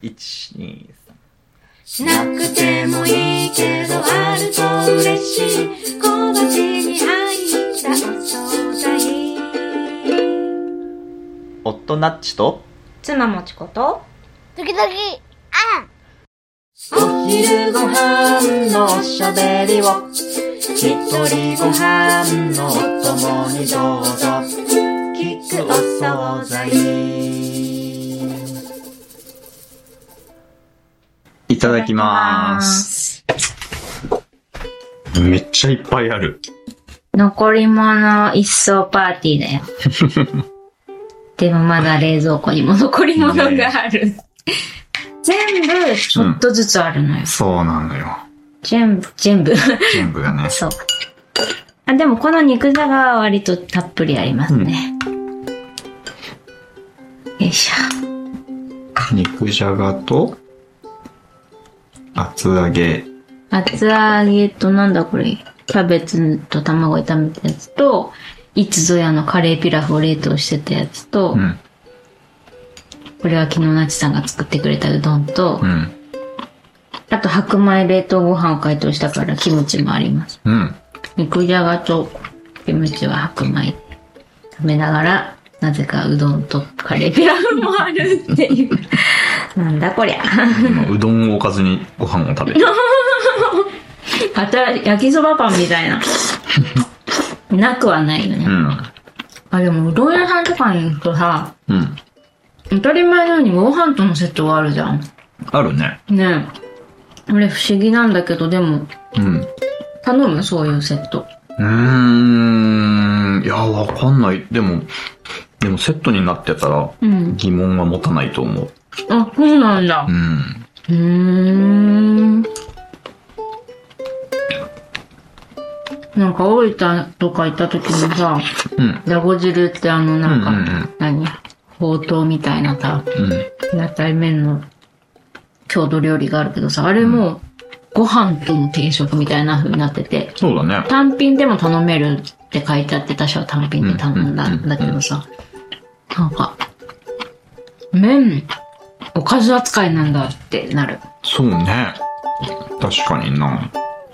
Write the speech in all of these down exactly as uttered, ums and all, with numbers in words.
いち、に、 さんしなくてもいいけどあると嬉しい小鉢に入ったお惣菜。 夫ナッチと妻もちこと時々あお昼ご飯のおしゃべりを一人ご飯のお供にどうぞ聞くお惣菜。 いただきまーす。めっちゃいっぱいある。 残り物一層パーティーだよ。でもまだ冷蔵庫にも残り物がある。ね、全部ちょっとずつあるのよ。うん、 そうなのよ。 全部、全部。 全部がね。 そう。あ、でもこの肉じゃがは割とたっぷりありますね。うん、よいしょ。肉じゃがと、厚揚げ。 厚揚げとなんだこれ。キャベツと卵炒めたやつと、いつぞやのカレーピラフを冷凍してたやつと、うん、これは昨日なちさんが作ってくれたうどんと、うん、あと白米冷凍ご飯を解凍したからキムチもあります。うん、肉じゃがとキムチは白米食べながら、なぜかうどんとカレーピラフもあるっていう。なんだこりゃ。 うどんをおかずにご飯を食べる。 あた焼きそばパンみたいな。なくはないよね。うん、あ、でもうどん屋さんとかに行くとさ、うん、当たり前のようにご飯とのセットがあるじゃん。 あるね。 ねえ。俺不思議なんだけど、でも、うん、頼むそういうセット。 うーん、いや、わかんない。でも、でもセットになってたら、疑問は持たないと思う。 うん、あ、そうなんだ。うん。うーん。なんか大分とか行った時にさ、うん、ラゴ汁ってあのなんか、うんうんうん、何ほうとうみたいなさ、うん、屋台麺の郷土料理があるけどさ、あれもご飯との定食みたいな風になってて、 そうだね。 単品でも頼めるって書いてあって、私は単品で頼んだんだけどさ、なんか、麺、おかず扱いなんだってなる。 そうね。確かにな。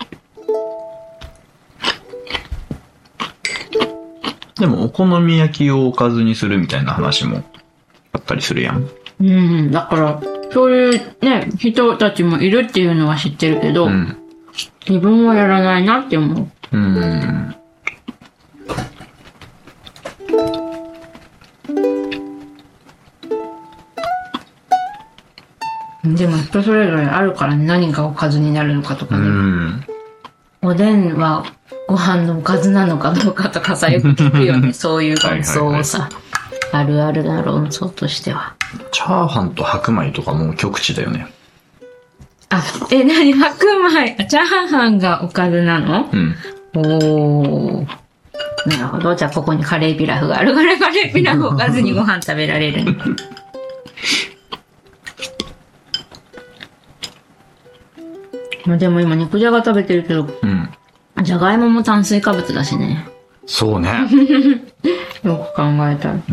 でもお好み焼きをおかずにするみたいな話もあったりするやん。 うん、だからそういうね人たちもいるっていうのは知ってるけど、うん、自分はやらないなって思う。うん。でも人それぞれあるからね、何がおかずになるのかとかね。うん、おでんはご飯のおかずなのかどうかとかさ、よく聞くよね。そういう論争をさ、はいはいはい、あるあるな論争としては。 チャーハンと白米とかもう極致だよね。 あ、え、なに白米、チャーハンがおかずなの？うん。おー。なるほど。じゃあここにカレーピラフがあるからカレーピラフおかずにご飯食べられる。でも今肉じゃが食べてるけど、うん。じゃがいもも炭水化物だしね。 そうね。 よく考えたら。うん。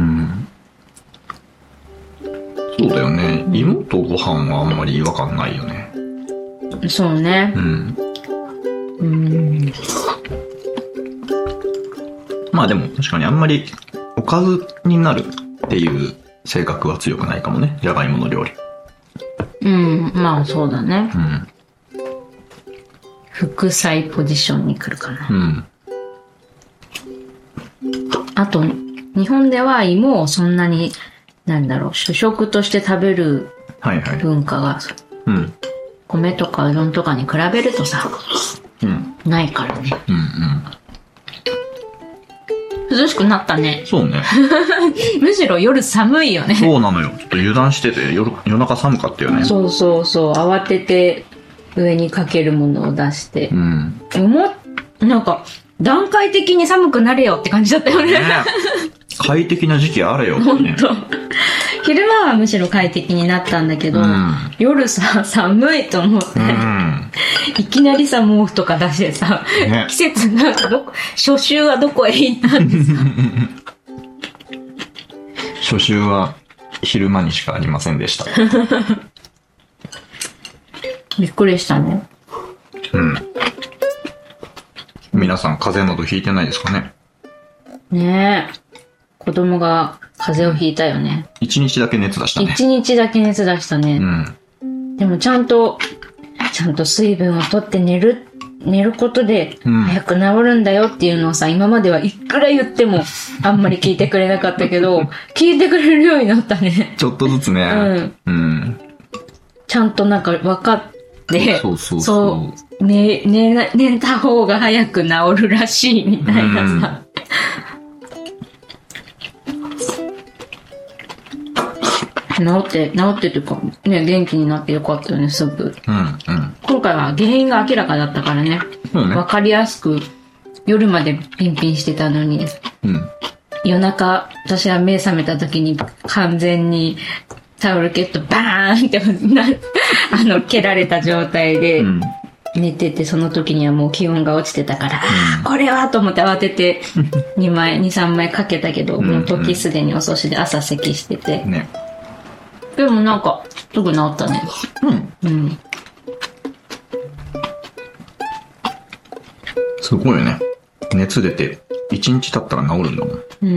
そうだよね。芋とご飯はあんまり違和感ないよね。 そうね。うん。うん。 まあでも確かにあんまりおかずになるっていう性格は強くないかもね。じゃがいもの料理。 うん。まあそうだね。うん。副菜ポジションに来るかな。うん。あと、日本では芋をそんなに、なんだろう、主食として食べる文化が、はいはい、うん、米とかうどんとかに比べるとさ、うん、ないからね。うんうん。涼しくなったね。 そうね。 むしろ夜寒いよね。 そうなのよ。ちょっと油断してて夜、夜中寒かったよね。 そうそうそう。慌てて、上にかけるものを出して、うん、思っなんか段階的に寒くなれよって感じだったよね。ね、 快適な時期あれよってね。 本当。昼間はむしろ快適になったんだけど、うん、夜さ寒いと思って、うん、いきなりさ毛布とか出してさ、ね、季節なんかどこ初秋はどこへ行ったんですか。 初秋は昼間にしかありませんでした。 びっくりしたね。 うん。皆さん風邪などひいてないですかね？ ねえ。子供が風邪をひいたよね。 一日だけ熱出したね。 一日だけ熱出したね。 うん。 でもちゃんと、ちゃんと水分を取って寝る、寝ることで早く治るんだよっていうのをさ、今まではいくら言ってもあんまり聞いてくれなかったけど、聞いてくれるようになったね。 ちょっとずつね。うん。うん。 ちゃんとなんか分かって、 そうそうそう。 そう、寝、寝、寝た方が早く治るらしいみたいなさ。うん、治って、治ってというか、ね、元気になってよかったよね、すぐ。 うん、うん。 今回は原因が明らかだったからね。うんね。わかりやすく、夜までピンピンしてたのに、うん。夜中、私は目覚めた時に完全にタオルケットバーンってな、あの、蹴られた状態で、寝てて、その時にはもう気温が落ちてたから、うん、これはと思って慌ててにまい、に、さんまいかけたけど、もう時すでに遅しで朝咳してて。ね。でもなんか、すぐ治ったね。うん。うん。 すごいよね。熱出て、一日経ったら治るんだもん。 うん。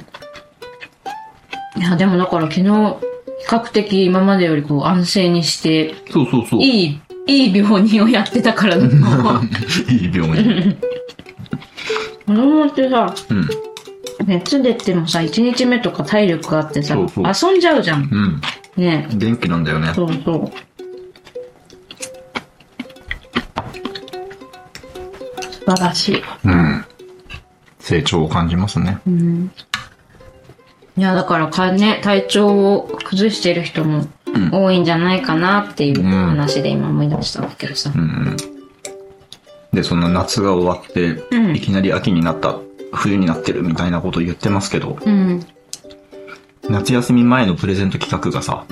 いや、でもだから昨日、比較的今までよりこう安静にして、 そうそうそう。 いい、いい病人をやってたからだと思う。 いい病人。 子供ってさ、うん、熱出てもさ、いちにちめとか体力があってさ、そうそう遊んじゃうじゃん。うん。ね、 元気なんだよね。 そうそう。素晴らしい。 うん。成長を感じますね。うん。 いや、だからかね、体調を崩している人も多いんじゃないかなっていう話で今思い出したんだけどさ。うん。うん、 で、その夏が終わって、うん、いきなり秋になった、冬になってるみたいなこと言ってますけど、うん。夏休み前のプレゼント企画がさ、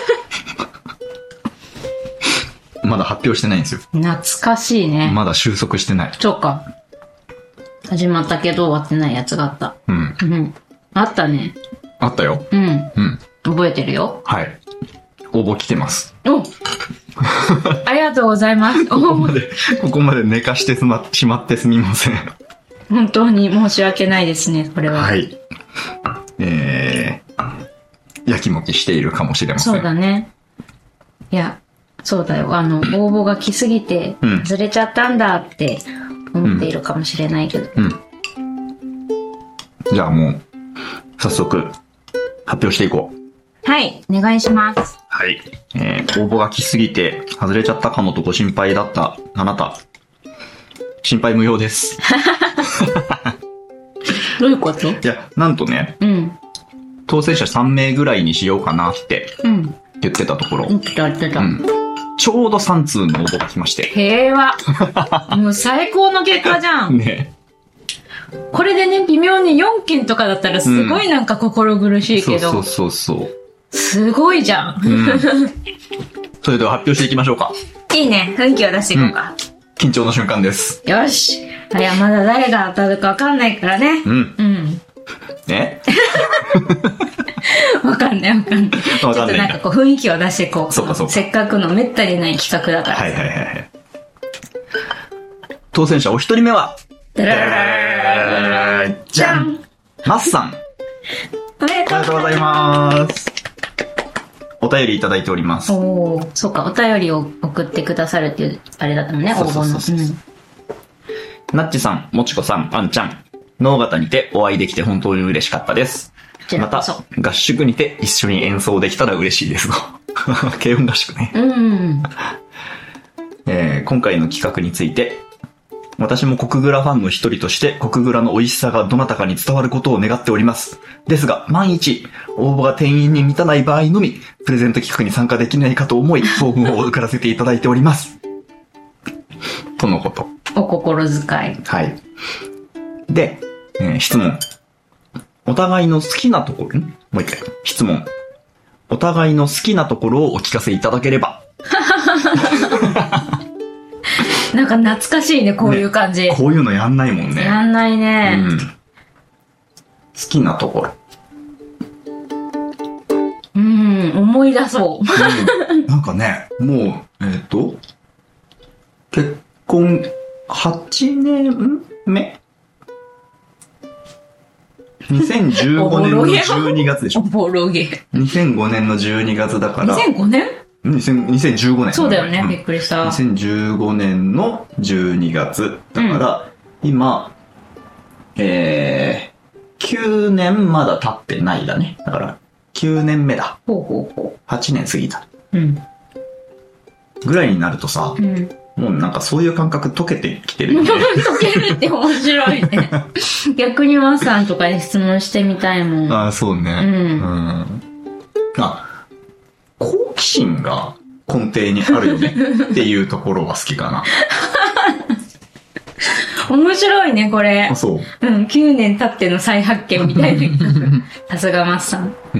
まだ発表してないんですよ。 懐かしいね。 まだ収束してない。 そうか。始まったけど終わってないやつがあった。うん。うん。あったね。 あったよ。 うん。うん。覚えてるよ。 はい。応募来てます。 おありがとうございます。 ここまで、ここまで寝かしてしましまってすみません。 本当に申し訳ないですね、これは。 はい。えー、やきもきしているかもしれません。 そうだね。いや、そうだよ。あの、応募が来すぎて、ずれちゃったんだって思っているかもしれないけど。うん。うん、 じゃあもう、早速、発表していこう。 はい、お願いします。 はい。えー、応募が来すぎて、外れちゃったかもとご心配だったあなた。心配無用です。 どういうこと？ いや、なんとね、うん、当選者さんめいぐらいにしようかなって言ってたところ、うん、 言ってた、うん、 ちょうどさん通の応募が来まして。 平和。もう最高の結果じゃん。ね。これでね、微妙によんけんとかだったらすごいなんか心苦しいけど。 うん、そうそうそうそう。 すごいじゃん。うん、 それでは発表していきましょうか。 いいね。雰囲気を出していこうか。 うん、緊張の瞬間です。 よし。いや、まだ誰が当たるかわかんないからね。うん。うん。 ねわかんないわかんない。ちょっとなんかこう雰囲気を出していこう。 そうかそうか。 せっかくのめったにない企画だから。 はいはいはい。当選者お一人目は、じゃんマッさん。 おめでとうございます。お便りいただいております。 おー、そうか、お便りを送ってくださるっていう、あれだったのね、応募の。 なっちさん、もちこさん、あんちゃん。能形にてお会いできて本当に嬉しかったです。また、合宿にて一緒に演奏できたら嬉しいですと。軽音合宿ね。うん、えー。今回の企画について、私も国蔵ファンの一人として国蔵の美味しさがどなたかに伝わることを願っております。ですが、万一、応募が定員に満たない場合のみ、プレゼント企画に参加できないかと思い、当分を送らせていただいております。とのこと。 お心遣い。 はい。で、えー、質問。お互いの好きなところ、んもう一回。質問。お互いの好きなところをお聞かせいただければ。 なんか懐かしいね、こういう感じ。 ね、こういうのやんないもんね。 やんないね。うん。好きなところ。 うん、 思い出そう。 うん、なんかね、もう、えっと、結婚はちねんめにせんじゅうごねんのじゅうにがつでしょ。 おぼろげ。 にせんごねんのじゅうにがつだから。 にせんごねんにせんじゅうごねん。 そうだよね、うん、びっくりした。 にせんじゅうごねんのじゅうにがつだから、うん、今、えー、きゅうねんまだ経ってないだね。だから、きゅうねんめだ。 ほうほうほう。 はちねん過ぎた。 うん。 ぐらいになるとさ、うん、もうなんかそういう感覚解けてきてるよね。 解けるって面白いね。逆にマッさんとかに質問してみたいもん。 ああ、そうね。うん。うん、あ、好奇心が根底にあるよねっていうところは好きかな。 面白いね、これ。 あ、そう。 うん、きゅうねん経っての再発見みたいな。さすがマッさん。 うん。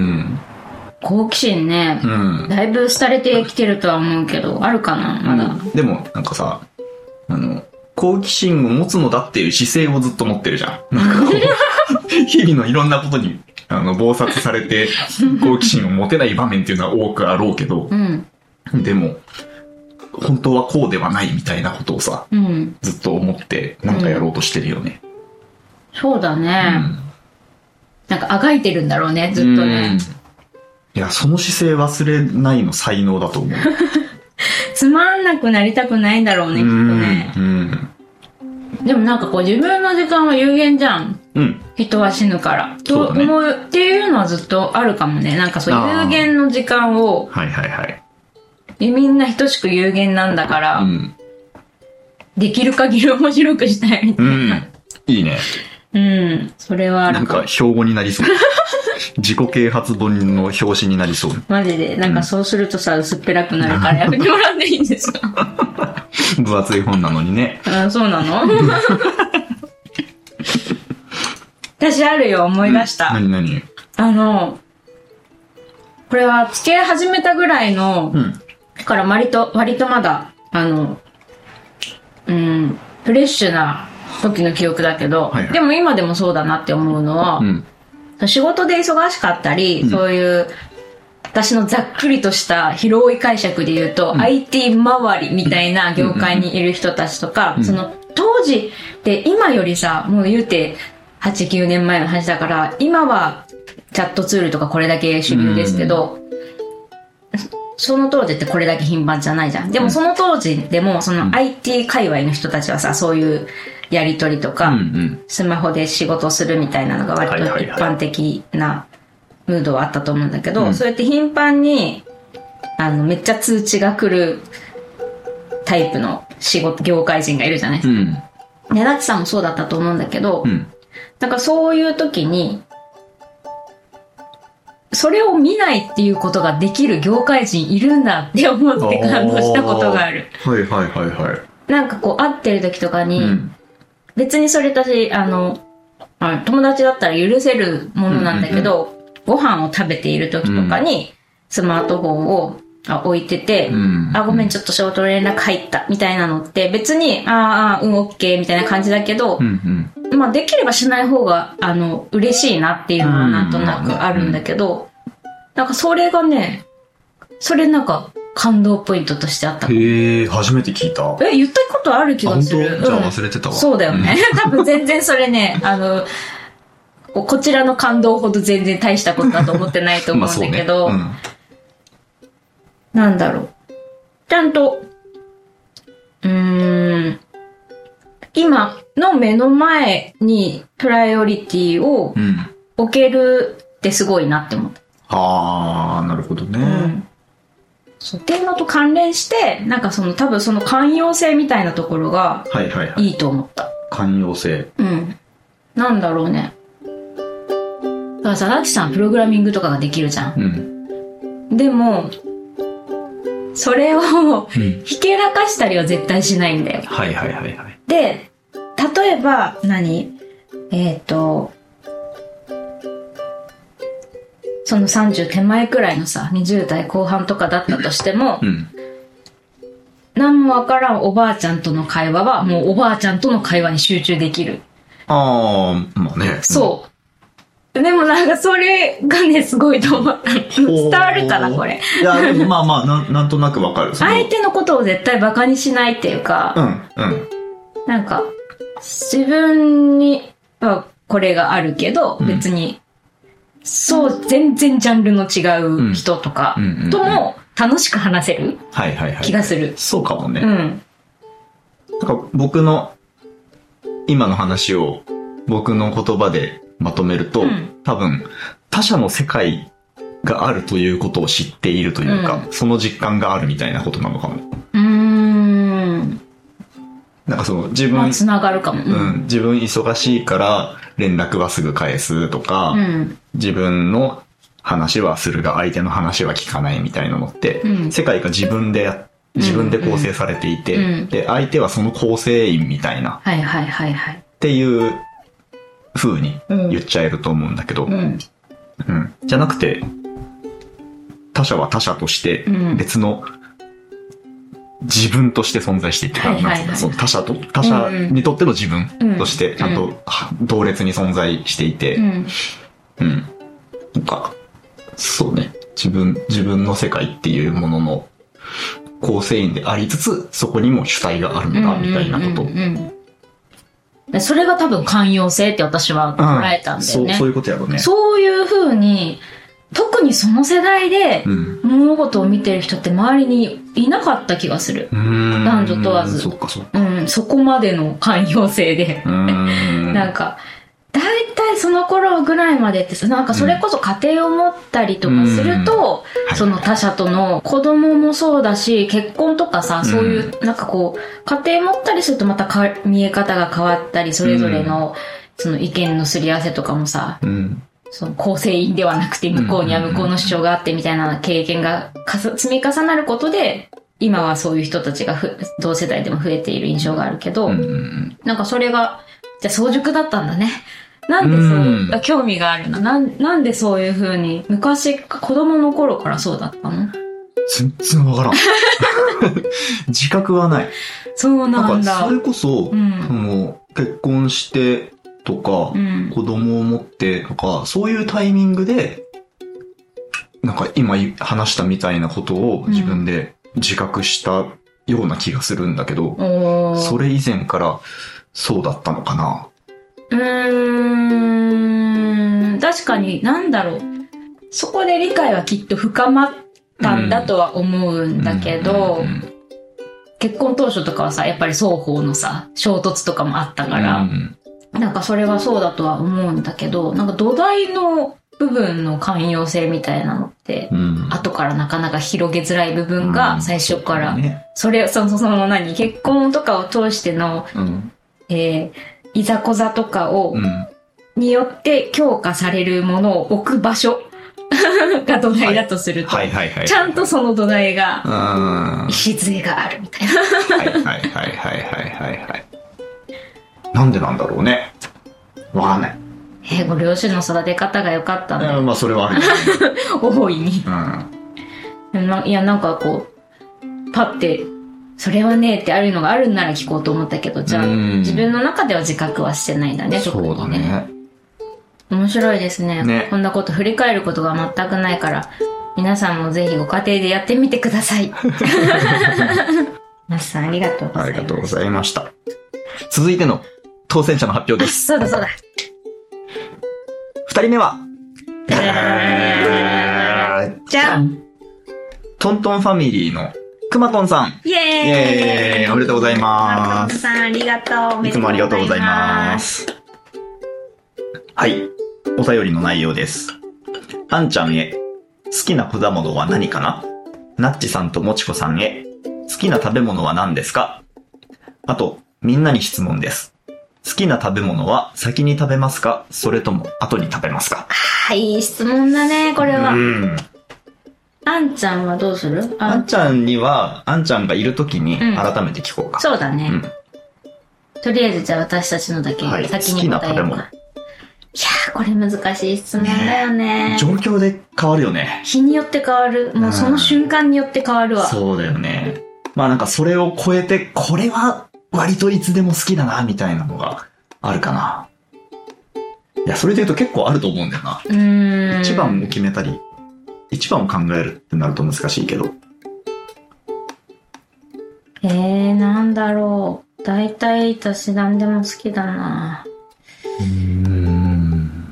好奇心ね、うん、だいぶ廃れてきてるとは思うけど、あるかな、まだ。うん、 でも、なんかさ、あの、好奇心を持つのだっていう姿勢をずっと持ってるじゃん。なんかこう、日々のいろんなことに、あの、忙殺されて、好奇心を持てない場面っていうのは多くあろうけど、うん、でも、本当はこうではないみたいなことをさ、うん、ずっと思ってなんかやろうとしてるよね。 うん、そうだね、うん。なんかあがいてるんだろうね、ずっとね。 いや、その姿勢忘れないの才能だと思う。 つまんなくなりたくないんだろうね、きっとね。うん、でもなんかこう自分の時間は有限じゃん。うん、人は死ぬから。と思うっていうのはずっとあるかもね。なんかそう有限の時間を。 はいはいはい。 みんな等しく有限なんだから、うん、できる限り面白くしたいみたいな。うん、 いいね。 うん、それはあるか。 なんか標語になりそう。自己啓発本の表紙になりそう。 マジで、なんかそうするとさ、薄っぺらくなるからやめてもらっていいんですか？ 分厚い本なのにね。 あ、そうなの？私あるよ、思い出した。 うん、何何？ あの、これは付き合い始めたぐらいの、うん、だから割と、割とまだ、あの、うん、フレッシュな時の記憶だけど、はいはい、でも今でもそうだなって思うのは、うん、仕事で忙しかったり、うん、そういう私のざっくりとした広い解釈で言うと、うん、アイティー 周りみたいな業界にいる人たちとか、うん、その当時って今よりさ、もう言うてはち、きゅうねんまえの話だから、今はチャットツールとかこれだけ主流ですけど、うん、その当時ってこれだけ頻繁じゃないじゃん。でもその当時でもその アイティー 界隈の人たちはさ、そういうやり取りとか、うんうん、スマホで仕事するみたいなのが割と一般的なムードはあったと思うんだけど、はいはいはい、そうやって頻繁にあのめっちゃ通知が来るタイプの仕事業界人がいるじゃないですか。うん、ね、ラッチさんもそうだったと思うんだけど、うん、なんかそういう時にそれを見ないっていうことができる業界人いるんだって思って感動したことがある。 はいはいはいはい。 なんかこう会ってる時とかに、うん、別にそれ私あの友達だったら許せるものなんだけど、うんうんうん、ご飯を食べている時とかにスマートフォンを置いてて、うん、あごめんちょっと仕事連絡入ったみたいなのって別にああうんオッケーみたいな感じだけど、うんうん、まあできればしない方があの嬉しいなっていうのはなんとなくあるんだけど、うんうん、なんかそれがね、それなんか感動ポイントとしてあった。 へえ、初めて聞いた。 え、言ったことある気がする。 本当？じゃあ忘れてたわ。 うん、そうだよね。多分全然それね、あの、こちらの感動ほど全然大したことだと思ってないと思うんだけど、まあそうね、うん、なんだろう。ちゃんと、うーん、今の目の前にプライオリティを置けるってすごいなって思った。 ああ、なるほどね。うん。 そうっていうのと関連して、なんかその多分その寛容性みたいなところがいいと思った。 はいはいはい、寛容性。 うん。なんだろうね。だからさ、ラッチさんプログラミングとかができるじゃん。うん。でも、それをひけらかしたりは絶対しないんだよ。 うん、はいはいはいはい。 で、例えば何、えっと、そのさんじゅう手前くらいのさ、にじゅう代後半とかだったとしても、うん、何もわからんおばあちゃんとの会話は、もうおばあちゃんとの会話に集中できる。 ああ、まあね。 そう。 でもなんかそれがね、すごいと思った。伝わるかな、これ。 いや、でもまあまあ、な、なんとなくわかる。 相手のことを絶対バカにしないっていうか、 うん、うん。 なんか、自分にはこれがあるけど、うん、別に、そう、全然ジャンルの違う人とかとも楽しく話せる気がする。 そうかもね。 うん。 なんか僕の今の話を僕の言葉でまとめると、うん、多分他者の世界があるということを知っているというか、うん、その実感があるみたいなことなのかも。 うーん。 なんかその自分、 まあ、つながるかも。 うん。自分忙しいから連絡はすぐ返すとか、うん、自分の話はするが相手の話は聞かないみたいなのって、うん、世界が自分でやって自分で構成されていて、うんうん、で、相手はその構成員みたいな、 はいはいはいはい。 っていう風に言っちゃえると思うんだけど、うん。うん、じゃなくて、他者は他者として別の自分として存在していて、その他者と、他者にとっての自分としてちゃんと同列に存在していて、うん。うん、なんか、そうね、自分、自分の世界っていうものの構成員でありつつ、そこにも主体があるんだ、みたいなこと。 それが多分寛容性って私は捉えたんだよね。 うん、そう、そういうことやろうね。 そういう風に、特にその世代で物事を見てる人って周りにいなかった気がする。男女問わず。 そっかそっか。 うん、そこまでの寛容性で。なんか、だいたいその頃ぐらいまでってさ、なんかそれこそ家庭を持ったりとかすると、うん、その他者との子供もそうだし、結婚とかさ、そういう、なんかこう、家庭持ったりするとまたか見え方が変わったり、それぞれの、その意見のすり合わせとかもさ、うん、その構成員ではなくて向こうには向こうの主張があってみたいな経験が積み重なることで、今はそういう人たちがふ同世代でも増えている印象があるけど、うん、なんかそれが、じゃあ早熟だったんだね。なんでそう、うん、興味があるな。なん、なんでそういう風に、昔、子供の頃からそうだったの？ 全然わからん。自覚はない。 そうなんだ。 なんかそれこそ、うん、その結婚してとか、うん、子供を持ってとか、そういうタイミングで、なんか今話したみたいなことを自分で自覚したような気がするんだけど、うん、それ以前からそうだったのかな。 うーん、確かに、なんだろう。そこで理解はきっと深まったんだとは思うんだけど、結婚当初とかはさ、やっぱり双方のさ、衝突とかもあったから、うん、なんかそれはそうだとは思うんだけど、なんか土台の部分の寛容性みたいなのって、うん、後からなかなか広げづらい部分が最初から、うん、そ, ね、それ、その、その何、結婚とかを通しての、うん、えーいざこざとかを、うん、によって強化されるものを置く場所が土台だとすると、はいはいはいはい、ちゃんとその土台が、礎があるみたいな。 はいはいはいはいはいはいはい。なんでなんだろうね。わかんない。 えー、ご両親の育て方が良かったね。 まあそれはある、ね。 大いに。うん、いや、なんかこう、パッて、それはねってあるのがあるんなら聞こうと思ったけど、じゃあ自分の中では自覚はしてないんだね、特にね。そうだね。面白いですね。ね、こんなこと振り返ることが全くないから、皆さんもぜひご家庭でやってみてください。マスさんありがとうございました。ありがとうございました。 続いての当選者の発表です。 そうだそうだ。 二人目は、 じゃんトントンファミリーのくまとんさん。 イェーイ、イエーイおめでとうございます。 くまとんさんありがとう。 いつもありがとうございます。はい。お便りの内容です。あんちゃんへ、好きな果物は何かな？なっちさんともちこさんへ、好きな食べ物は何ですか？あと、みんなに質問です。好きな食べ物は先に食べますか？それとも後に食べますか？ あ、いい質問だね、これは。うん。あんちゃんはどうする？ あんちゃんには、あんちゃんがいるときに改めて聞こうか。 うん、そうだね、うん。とりあえずじゃあ私たちのだけ先に答えようか。はい、好きな食べ物。いやー、これ難しい質問だよね。 ね、状況で変わるよね。 日によって変わる。もうその瞬間によって変わるわ。 うん、そうだよね。まあなんかそれを超えて、これは割といつでも好きだな、みたいなのがあるかな。いいや、それで言うと結構あると思うんだよな。 うーん。 一番を決めたり、一番を考えるってなると難しいけど。 えー、なんだろう。大体私何でも好きだな。 うーん。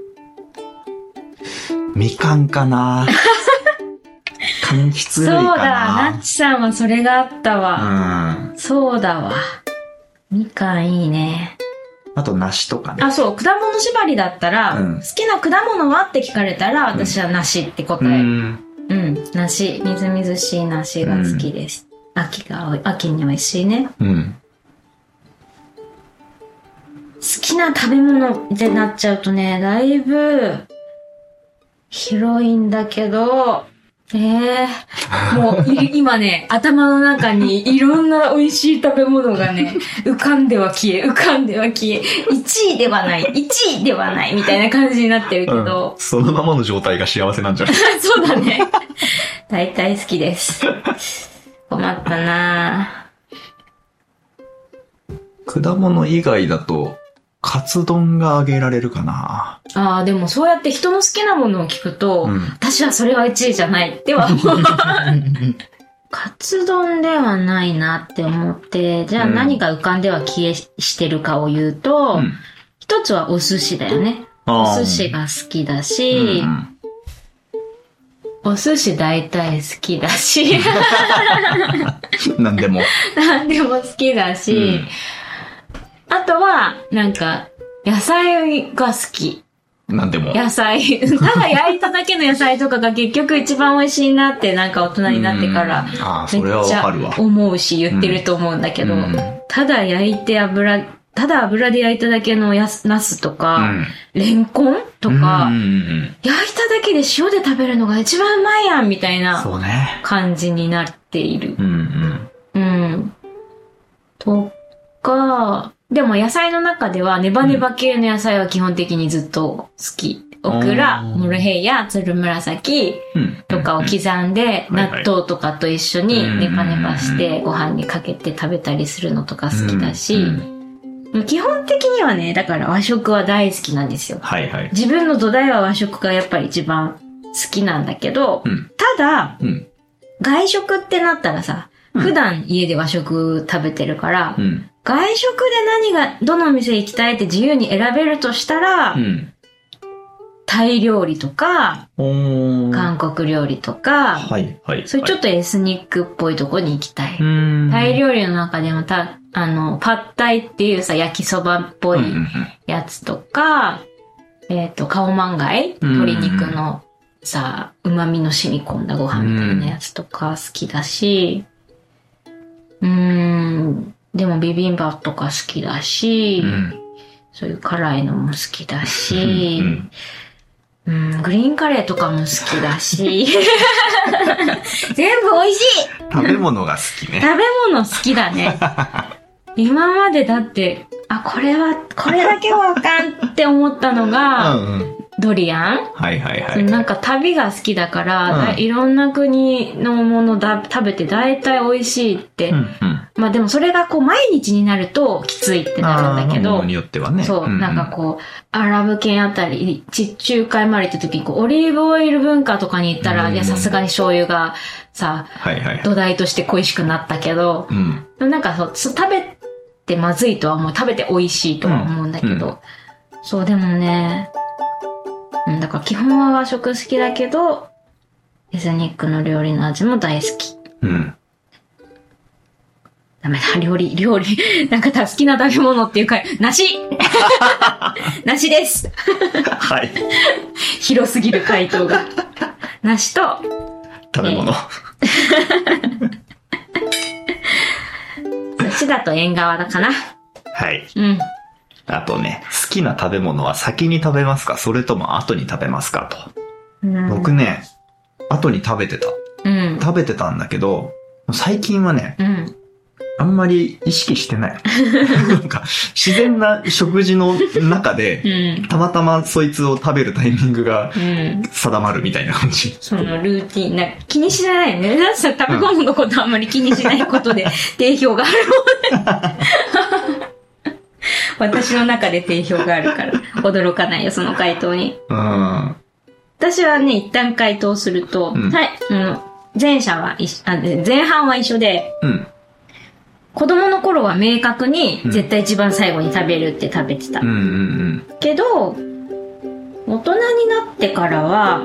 みかんかな。柑橘類かな。 そうだ、ナッチさんはそれがあったわ。 うん。 そうだわ。みかんいいね。 あと梨とかね。 あ、そう、果物縛りだったら、 うん好きな果物はって聞かれたら、私は梨って答える。 うん。 うん、梨、みずみずしい梨が好きです。秋が、秋に美味しいね。 うん。 好きな食べ物ってなっちゃうとね、だいぶ、広いんだけど、ええー、もうい今ね、頭の中にいろんな美味しい食べ物がね、浮かんでは消え、浮かんでは消え、いちいではない、いちいではないみたいな感じになってるけど。 うん、そのままの状態が幸せなんじゃない？ そうだね。大体好きです。困ったなぁ。果物以外だと、カツ丼が挙げられるかな。 ああ、でもそうやって人の好きなものを聞くと、 うん、 私はそれはいちいじゃないっては思う。カツ丼ではないなって思って、じゃあ何が浮かんでは消えしてるかを言うと、うん、一つはお寿司だよね。お寿司が好きだし、うんうん、お寿司大体好きだし、 何でも。 何でも好きだし、うんあとは、なんか、野菜が好き。 なんでも。 野菜。ただ焼いただけの野菜とかが結局一番美味しいなってなんか大人になってから、めっちゃ思うし言ってると思うんだけど、ただ焼いて油、ただ油で焼いただけのやすナスとか、うん、レンコンとか、焼いただけで塩で食べるのが一番うまいやんみたいな感じになっている。うんうん。うん。とか、でも野菜の中ではネバネバ系の野菜は基本的にずっと好き。オクラ、モロヘイヤ、つるむらさきとかを刻んで、納豆とかと一緒にネバネバしてご飯にかけて食べたりするのとか好きだし、基本的にはね、だから和食は大好きなんですよ。はいはい、自分の土台は和食がやっぱり一番好きなんだけど、うん、ただ、うん、外食ってなったらさ、普段家で和食食べてるから、うん、外食で何が、どの店行きたいって自由に選べるとしたら、うん、タイ料理とか、韓国料理とか、はいはい、そういうちょっとエスニックっぽいとこに行きたい。タイ料理の中でもた、あの、パッタイっていうさ、焼きそばっぽいやつとか、うんうん、えっと、カオマンガイ、鶏肉のさ、旨味の染み込んだご飯みたいなやつとか好きだし、うーん、でもビビンバとか好きだし、うん、そういう辛いのも好きだし、うんうん、グリーンカレーとかも好きだし、全部美味しい。 食べ物が好きね。 食べ物好きだね。今までだって、あ、これは、これだけはあかんって思ったのが、うんうん、ドリアン、はいはいはい。なんか旅が好きだから、うん、いろんな国のものだ食べて大体美味しいって、うんうん、まあでもそれがこう毎日になるときついってなるんだけど、 ものによってはね。 そう、うんうん、なんかこう、アラブ圏あたり、地中海まで行った時にこう、オリーブオイル文化とかに行ったら、うんうん、いやさすがに醤油がさ、はいはい、土台として恋しくなったけど、うん、なんかそう食べてまずいとは思う、食べて美味しいとは思うんだけど、うんうん、そうでもね、だから基本は和食好きだけど、エスニックの料理の味も大好き。うん。ダメだ、料理、料理。なんか好きな食べ物っていうか、梨梨です。はい。広すぎる回答が。梨と、 食べ物。 そっちだと縁側だかな。 はい。うん。あとね、好きな食べ物は先に食べますか、それとも後に食べますかと。うん、僕ね、後に食べてた、うん。食べてたんだけど、最近はね、うん、あんまり意識してない。なんか自然な食事の中で、うん、たまたまそいつを食べるタイミングが定まるみたいな感じ。 そのルーティン、な気にしないね。食べ物のことあんまり気にしないことで定評があるもんね。 私の中で定評があるから、驚かないよ、その回答に。 うん。 私はね、一旦回答すると、うん、はい、うん、前者は一あ、前半は一緒で、うん、子供の頃は明確に絶対一番最後に食べるって食べてた。うんうんうん、けど、大人になってからは、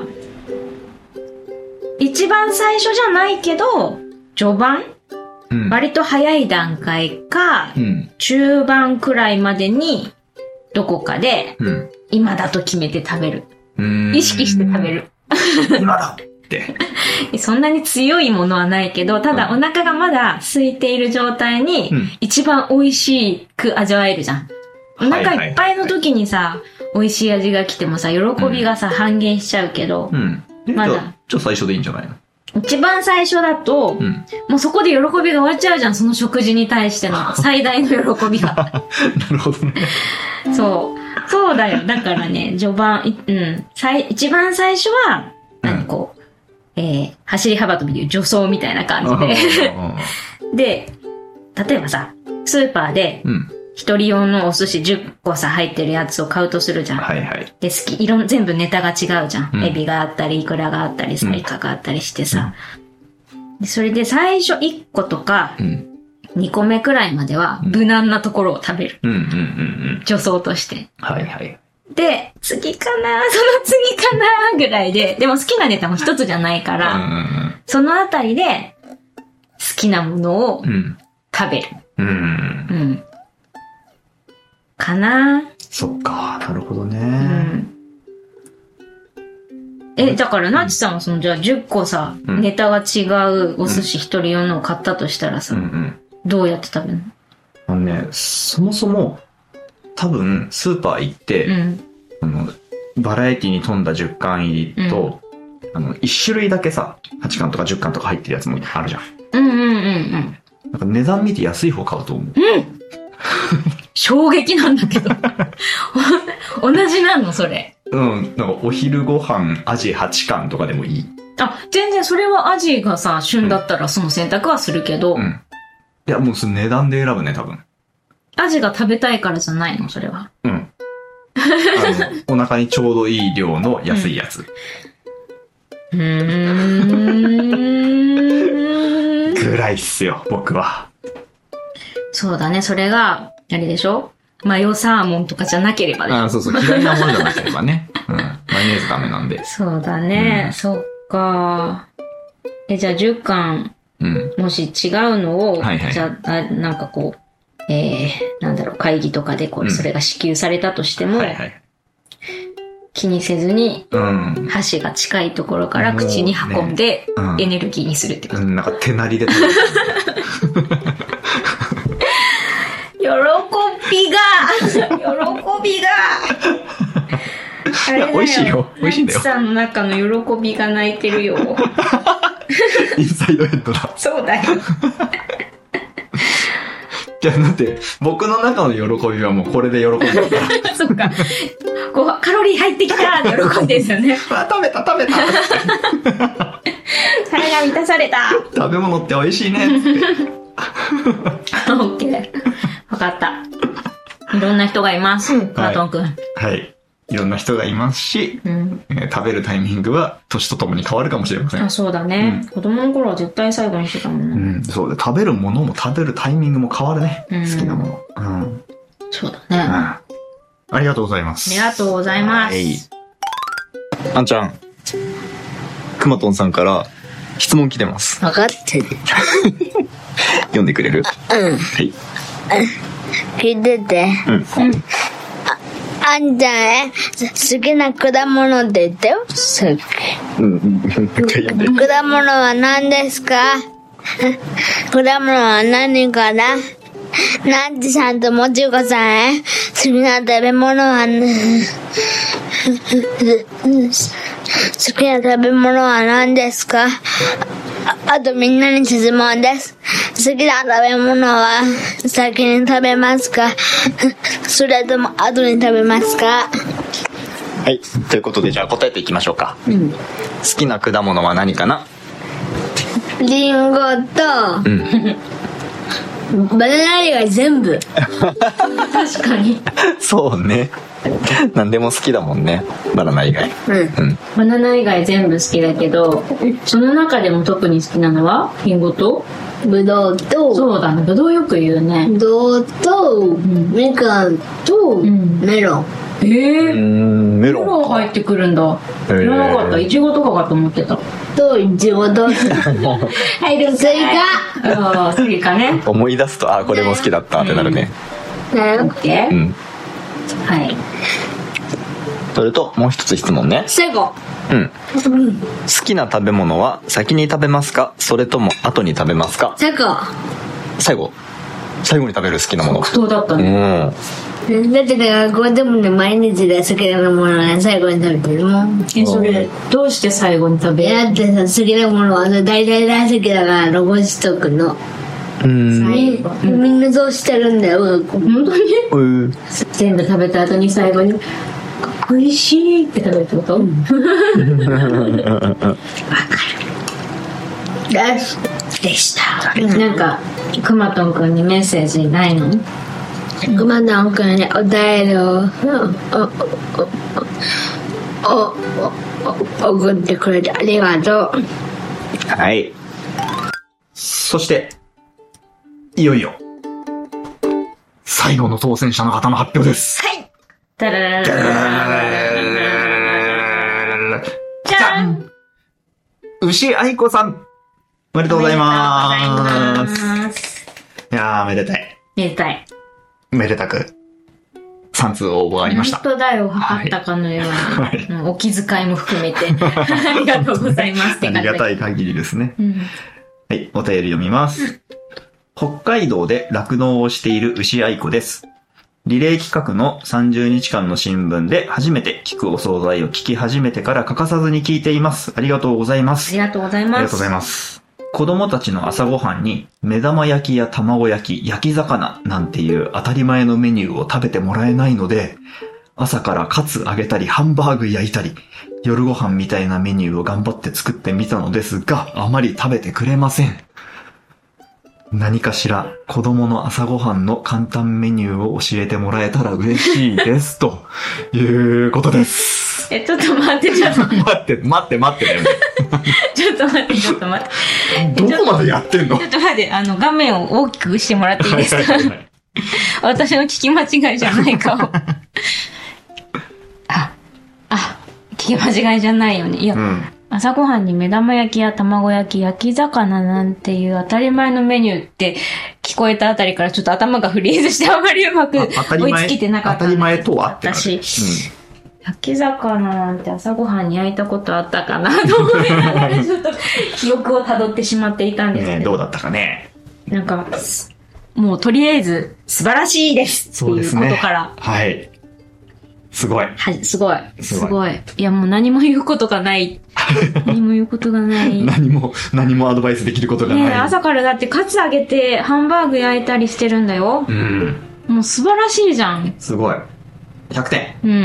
一番最初じゃないけど、序盤、うん、割と早い段階か、うん、中盤くらいまでに、どこかで、うん、今だと決めて食べる。意識して食べる。 今だって。 そんなに強いものはないけど、ただお腹がまだ空いている状態に、一番美味しく味わえるじゃん。お腹いっぱいの時にさ、美味しい味が来てもさ、喜びがさ、うん、半減しちゃうけど、うん、 まだ。ちょっと最初でいいんじゃないの？ 一番最初だと、うん、もうそこで喜びが終わっちゃうじゃん、その食事に対しての最大の喜びが。 なるほどね。 そう。そうだよ。だからね、序盤、うん、最一番最初は、何こう、えー、走り幅跳びでいう助走みたいな感じで。で、例えばさ、スーパーで、一人用のお寿司じゅっこさ入ってるやつを買うとするじゃん。はいはい。で、好き、いろん、全部ネタが違うじゃん。うん、エビがあったり、イクラがあったりさ、イカがあったりしてさ。うん、でそれで最初いっことか、うんにこめくらいまでは無難なところを食べる。うんうんうんうん。助走として。はいはい。で、次かなその次かなぐらいで、でも好きなネタも一つじゃないから、うんうんうん、そのあたりで好きなものを食べる。うん。うん。うん、かなそっか、なるほどね。うん。 え、だからなちさんはそのじゃあじゅっこさ、うん、ネタが違うお寿司一人用のを買ったとしたらさ、うんうんどうやって食べるの？ あのね、そもそも、多分、スーパー行って、うん、あのバラエティに富んだじゅっかん入りと、うん、あの、いち種類だけさ、はちかんとかじゅっかんとか入ってるやつもあるじゃん。 うんうんうんうん。 なんか値段見て安い方買うと思う。 うん、衝撃なんだけど。同じなのそれ。 うん。なんかお昼ご飯アジはちかんとかでもいい。 あ、全然それはアジがさ、旬だったらその選択はするけど、うんいや、もうその値段で選ぶね、多分。 アジが食べたいからじゃないのそれは。うん。 あの、お腹にちょうどいい量の安いやつ。うん。うーんぐらいっすよ、僕は。 そうだね、それが、あれでしょマヨサーモンとかじゃなければね。 あ、そうそう、嫌いなものじゃなければね。うん。マヨネーズダメなんで。 そうだね、うん、そっか。え、じゃあじゅっかん。うん、もし違うのを、はいはい、じゃあ、なんかこう、えー、なんだろう、会議とかでこう、それが支給されたとしても、うんはいはい、気にせずに、うん、箸が近いところから口に運んで、エネルギーにするってこと。 うん、なんか手なりで食べる。 喜びが、喜びが、あれだよ美味しいよ。美味しいんだよ。 ナチさんの中の喜びが泣いてるよ。 インサイドヘッドだ。 そうだよ。 じゃあだって、僕の中の喜びはもうこれで喜んでるから。 そっか。こう、カロリー入ってきたって喜んでるんですよね。 あ、食べた食べた腹が満たされた。 食べ物って美味しいねって。 オッケー。わかった。いろんな人がいます。カートンくん。 はい。はいいろんな人がいますし、うんえー、食べるタイミングは年とともに変わるかもしれません。 あ、そうだね、うん。子供の頃は絶対最後にしてたもんね。 うん、そうで、食べるものも食べるタイミングも変わるね。うん、好きなもの。うん。 そうだね、うん。 ありがとうございます。 ありがとうございます。はい。 あんちゃん、くまとんさんから質問来てます。 分かってる。 読んでくれる？ うん。 はい。 聞いてて。うん。うんあんちゃんね、好きな果物って言ってよ。好き。果物は何ですか？果物は何かな？ナッチさんともちこさんね、好きな食べ物は、ね、好きな食べ物は何ですか？あ, あとみんなに質問です。好きな食べ物は先に食べますか？それとも後に食べますか？ はい。ということでじゃあ答えていきましょうか。うん、好きな果物は何かな？ リンゴと、うん、 バナナ以外全部。 確かに。 そうね。何でも好きだもんね。バナナ以外。 うん。 うん。 バナナ以外全部好きだけど、その中でも特に好きなのはリンゴとぶどうと、 そうだね、ぶどうよく言うね。 ぶどうと、 んみかんと、 んメロン。 えー、 うーん、メメロン。 ロン入ってくるんだ。知らなかった。いちごとかかと思ってた。 と、いちごと、 入るんスイカ。スイカね。 思い出すと、あ、これも好きだったってなるね。 カ。ね。 オッケー。 うん。 はい。 それと、もう一つ質問ね。 セゴ。 うん。好きな食べ物は先に食べますか、それとも後に食べますか？ セゴ。 最後。最後に食べる好きなもの。 黒糖だったうね。 ん。 だってね、学校でもね、毎日で好きなものね、最後に食べてるもん。 え、それ、どうして最後に食べる？ だってさ、好きなものは大体大好きだから残しとくの。 うん。 みみんなそうしてるんだよ、学校。 本当にうん。 全部食べた後に最後に、美味しいって食べるってこと？わかる。 よし。でした。 なんか、くまとんくんにメッセージないの？ くまとんくんにお便りを、お、お、お、お、送ってくれてありがとう。 はい。そして、いよいよ、最後の当選者の方の発表です。 はい。タララララララじゃん。 牛愛子さん。おめでとうございます。 おめでとうございます。 いやー、めでたい。 めでたい。 めでたく、さん通応募がありました。 本当だよ、あったかのように。 はいうん、お気遣いも含めて。ありがとうございますってあ感じ。 りがたい限りですね。 うん。 はい、お便り読みます。北海道で酪農をしている牛愛子です。リレー企画のさんじゅうにちかんの新聞で初めて聞くお惣菜を聞き始めてから欠かさずに聞いています。ありがとうございます。 ありがとうございます。 ありがとうございます。子供たちの朝ごはんに目玉焼きや卵焼き、焼き魚なんていう当たり前のメニューを食べてもらえないので、朝からカツ揚げたりハンバーグ焼いたり、夜ご飯みたいなメニューを頑張って作ってみたのですが、あまり食べてくれません。何かしら子供の朝ごはんの簡単メニューを教えてもらえたら嬉しいです。ということです。 え、ちょっと待って、ちょっと待待って、待って、待ってだよね。 ちょっと待って、ちょっと待って。 どこまでやってんの？ ちょっと待って、あの、画面を大きくしてもらっていいですか？ はいはいはい、 私の聞き間違いじゃないかを。あ、あ、聞き間違いじゃないよね。いや、うん、朝ごはんに目玉焼きや卵焼き、焼き魚なんていう当たり前のメニューって聞こえたあたりからちょっと頭がフリーズしてあまりうまく追いつけてなかったんだけど。 当たり前とはって私、うん、焼き魚なんて朝ごはんに焼いたことあったかなと思いながらちょっと記憶を辿ってしまっていたんですけど。 ね、どうだったかね。 なんか、もうとりあえず素晴らしいですっていうことから。 ね、はい。すごい。 はい、すごい。すごい。いや、もう何も言うことがない。何も言うことがない。 何も、何もアドバイスできることがない。 ねえ、朝からだってカツ揚げてハンバーグ焼いたりしてるんだよ。 うん。 もう素晴らしいじゃん。 すごい。ひゃくてん。うん。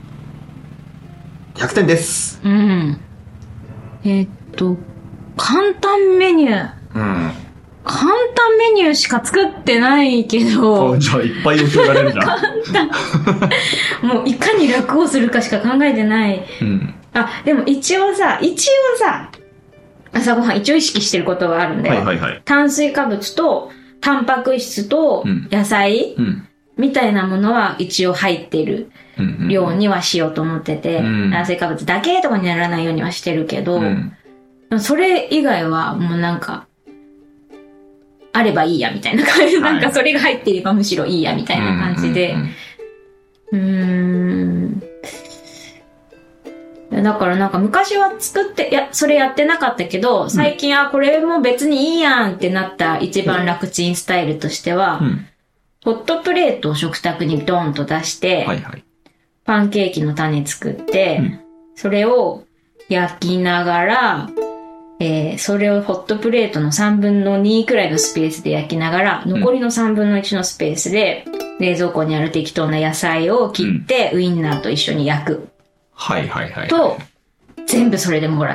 ひゃくてんです。 うん。えー、っと、簡単メニュー。 うん。 簡単メニューしか作ってないけど。 じゃあいっぱい教えられるじゃん。簡単。 もういかに楽をするかしか考えてない。 うん。あ、 でも一応さ、一応さ、朝ごはん一応意識してることがあるんだよ。 はいはいはい。 炭水化物と、タンパク質と、野菜、うん、みたいなものは一応入ってる量にはしようと思ってて、うん、炭水化物だけとかにならないようにはしてるけど、うん、それ以外はもうなんか、あればいいやみたいな感じ、はい、なんかそれが入っていればむしろいいやみたいな感じで、うーん。だからなんか昔は作って、いや、それやってなかったけど、最近はこれも別にいいやんってなった一番楽ちんスタイルとしては、うん、ホットプレートを食卓にドンと出して、はいはい、パンケーキの種作って、うん、それを焼きながら、えー、それをホットプレートのさんぶんのにくらいのスペースで焼きながら、残りのさんぶんのいちのスペースで、冷蔵庫にある適当な野菜を切って、うん、ウインナーと一緒に焼く。 はいはいはい。 と、全部それで網羅できる。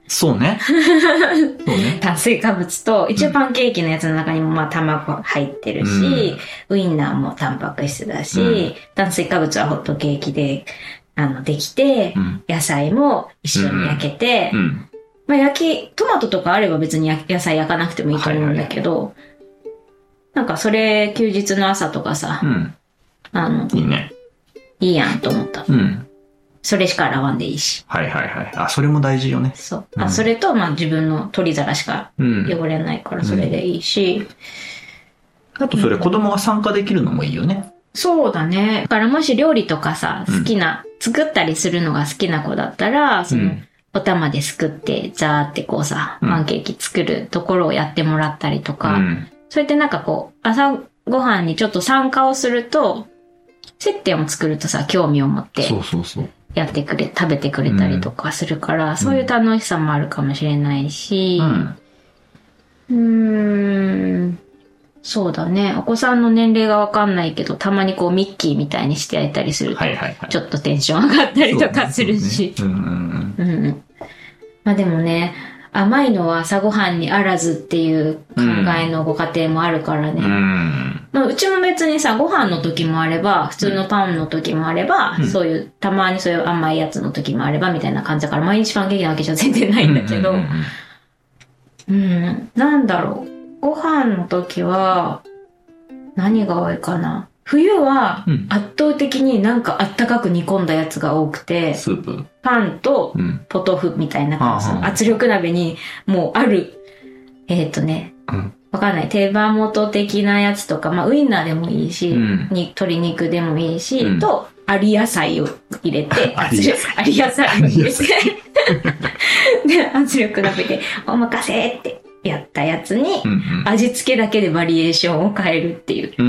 そうね。そうね。 炭水化物と、一応パンケーキのやつの中にもまあ卵入ってるし、うん、ウインナーもタンパク質だし、うん、炭水化物はホットケーキで、あの、できて、うん、野菜も一緒に焼けて、うんうん、まあ焼き、トマトとかあれば別に野菜焼かなくてもいいと思うんだけど、はいはい、なんかそれ休日の朝とかさ、うん、あの、 いいね。 いいやんと思った。うん。それしか洗わんでいいし。 はいはいはい。あ、それも大事よね。 そう。うん、あ、それと、まあ自分の取り皿しか汚れないからそれでいいし。 うん、あとそれ子供が参加できるのもいいよね。 そうだね。だからもし料理とかさ、好きな、うん、作ったりするのが好きな子だったら、その、うん、お玉ですくって、ザーってこうさ、パンケーキ作るところをやってもらったりとか、うん、そうやってなんかこう、朝ごはんにちょっと参加をすると、接点を作るとさ、興味を持って。 そうそうそう。 やってくれ、食べてくれたりとかするから、うん、そういう楽しさもあるかもしれないし、うん、うーん、そうだね。お子さんの年齢がわかんないけど、たまにこうミッキーみたいにしてあげたりすると、はいはいはい、ちょっとテンション上がったりとかするし。そうね、そうね、うんうんうん。まあでもね、甘いのは朝ごはんにあらずっていう考えのご家庭もあるからね。うん、まあ、うちも別にさ、ご飯の時もあれば、普通のパンの時もあれば、うん、そういう、たまにそういう甘いやつの時もあればみたいな感じだから、毎日パンケーキなわけじゃ全然ないんだけど、うん、うん、なんだろう。ご飯の時は、何が多いかな。冬は圧倒的になんかあったかく煮込んだやつが多くて、 スープパンとポトフみたいな感じ、うん、圧力鍋にもうある、えっ、ー、とね、うん、わかんない。手羽元的なやつとか、まあウインナーでもいいし、うん、に鶏肉でもいいし、うん、と、あり野菜を入れて、あり野菜を入れて、で、圧力鍋でお任せってやったやつに、味付けだけでバリエーションを変えるっていう。うん、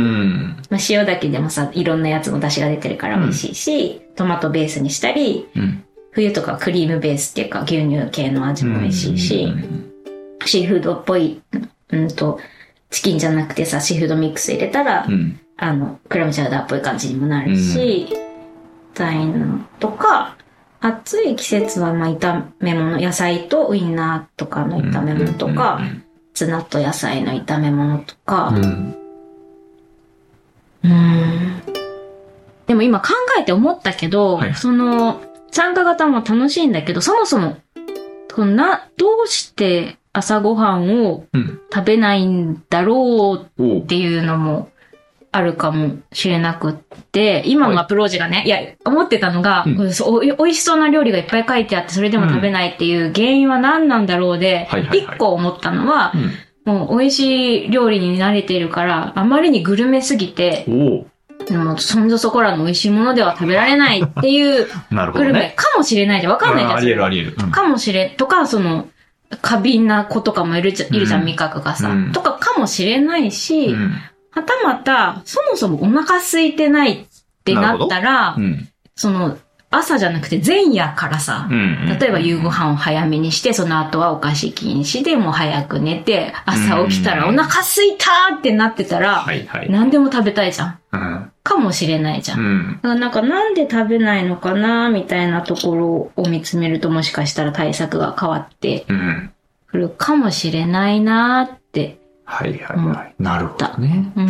まあ、塩だけでもさ、いろんなやつの出汁が出てるから美味しいし、うん、トマトベースにしたり、うん、冬とかクリームベースっていうか牛乳系の味も美味しいし、うん、シーフードっぽい、うんと、チキンじゃなくてさ、シーフードミックス入れたら、うん、あの、クラムチャウダーっぽい感じにもなるし、みたいなのとか、暑い季節はまあ炒め物、野菜とウインナーとかの炒め物とか、ツナと野菜の炒め物とか、うん、うーん。でも今考えて思ったけど、はい、その、参加型も楽しいんだけど、そもそも、な、どうして朝ごはんを食べないんだろうっていうのもあるかもしれなくって、今のアプローチがね、はい、いや、思ってたのが、うん、お、美味しそうな料理がいっぱい書いてあって、それでも食べないっていう原因は何なんだろうで、一個思ったのは、うん、もう美味しい料理に慣れているから、あまりにグルメすぎて、でもそんじょそこらの美味しいものでは食べられないっていうグルメかもしれないじゃん。わかんないじゃん。 ありえるありえる。うん、 かもしれん。とか、その、過敏な子とかもいるじゃん、いるじゃん、味覚がさ、うん。とかかもしれないし、うん、はたまた、そもそもお腹空いてないってなったら、うん、その、朝じゃなくて前夜からさ、うんうん、例えば夕ご飯を早めにして、その後はお菓子禁止でもう早く寝て、朝起きたらお腹空いたってなってたら、はいはい、何でも食べたいじゃん。うん、かもしれないじゃん。うん、だからなんかなんで食べないのかなみたいなところを見つめるともしかしたら対策が変わってくるかもしれないなって。 はいはいはい。なるほどね。 うん。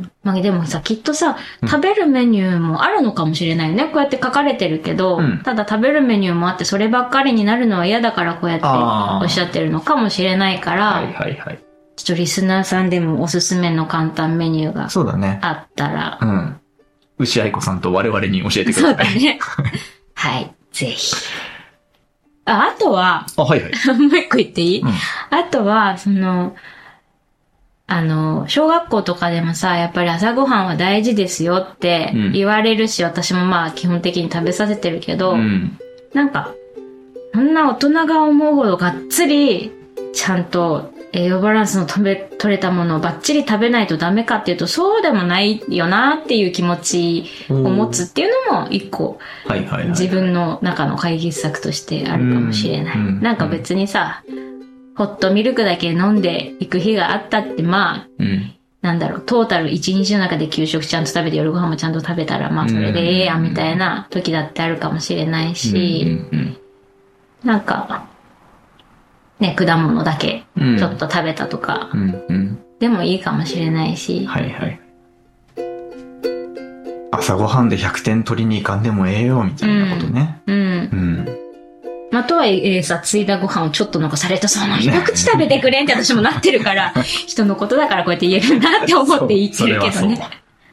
まあでもさ、きっとさ、食べるメニューもあるのかもしれないよね。こうやって書かれてるけど、うん、ただ食べるメニューもあって、そればっかりになるのは嫌だからこうやっておっしゃってるのかもしれないから、はいはいはい。ちょっとリスナーさんでもおすすめの簡単メニューがそうだね。 あったら、 うん。牛愛子さんと我々に教えてください。 そうだね。はい、ぜひ。あ、あとは、 あ、はいはい。 もう一個言っていい、うん、あとは、その、あの、小学校とかでもさ、やっぱり朝ごはんは大事ですよって言われるし、うん、私もまあ基本的に食べさせてるけど、うん、なんか、そんな大人が思うほどがっつり、ちゃんと栄養バランスの取れ、取れたものをバッチリ食べないとダメかっていうと、そうでもないよなっていう気持ちを持つっていうのも一個、自分の中の解決策としてあるかもしれない。なんか別にさ、ホットミルクだけ飲んでいく日があったって、まあ、うん、なんだろう、トータル一日の中で給食ちゃんと食べて夜ご飯もちゃんと食べたら、まあそれでええやんみたいな時だってあるかもしれないし、うんうんうん、なんか、 ね、果物だけちょっと食べたとか、 うんうん、 でもいいかもしれないし。 はいはい。朝ごはんでひゃくてん取りに行かんでもええよみたいなことね。 うん。うん。うんまあ、とはいえさ、ついだご飯をちょっと残されたそうな一口食べてくれんって私もなってるから、人のことだからこうやって言えるなって思って言ってるけどね。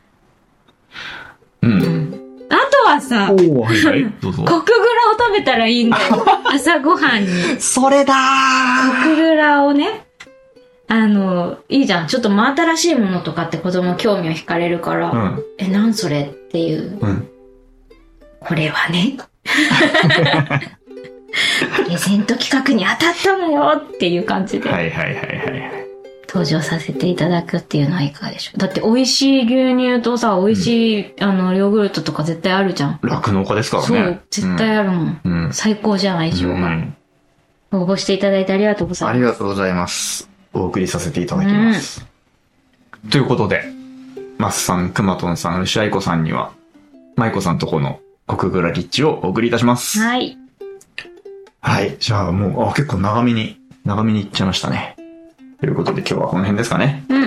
ううん、うん。 あとはさ、 おはいはい、どうぞ。 コクグラを食べたらいいんだよ。朝ごはんに。 それだーコクグラをね、あの、いいじゃん。ちょっと真新しいものとかって子供興味を惹かれるから、うん、え、なんそれっていう。うん、これはね。プレゼント企画に当たったのよっていう感じで。 はいはいはいはい。 登場させていただくっていうのはいかがでしょう。だって美味しい牛乳とさ、美味しい、うん、あの、ヨーグルトとか絶対あるじゃん。 酪農家ですからね。 そう、絶対あるもん。うん、最高じゃん、相性が、うん。応募していただいてありがとうございます。 ありがとうございます。お送りさせていただきます。うん、ということで、マスさん、くまとんさん、牛愛子さんには、まいこさんとこのコクグラリッチをお送りいたします。 はい。 はい。じゃあもう、あ、結構長めに、長めにいっちゃいましたね。ということで今日はこの辺ですかね。 うん。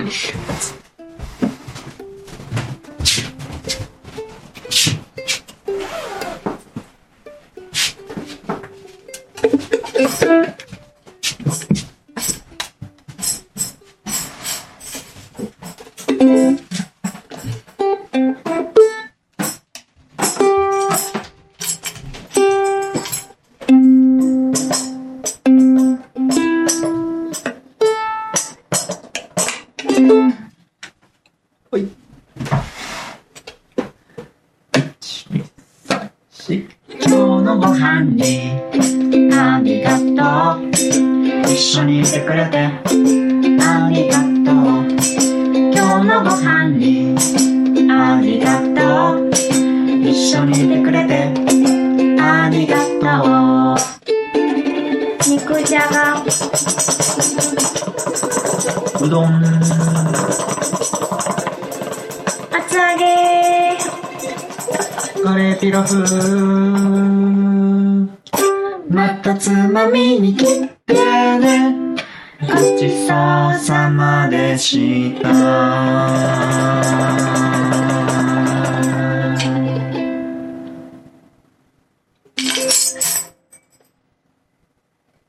うどん、 厚揚げ、 カレーピラフ、またつまみに来てね、ごちそうさまでした。